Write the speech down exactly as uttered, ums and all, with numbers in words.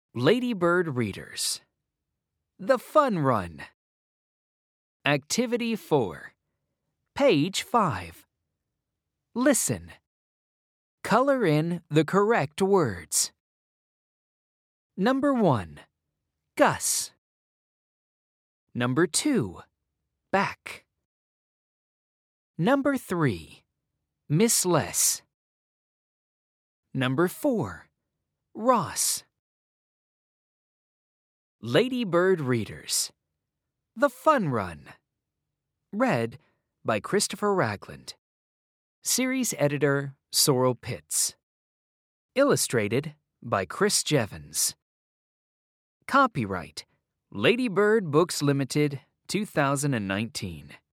Ladybird Readers. The Fun Run. Activity four. Page five. Listen. Color in the correct words. Number one. Gus. Number two. Back. Number three. Miss Les. Number four. Ross. Ladybird Readers. The Fun Run. Read by Christopher Ragland. Series editor Sorrel Pitts. Illustrated by Chris Jevons. Copyright Ladybird Books Limited, two thousand nineteen.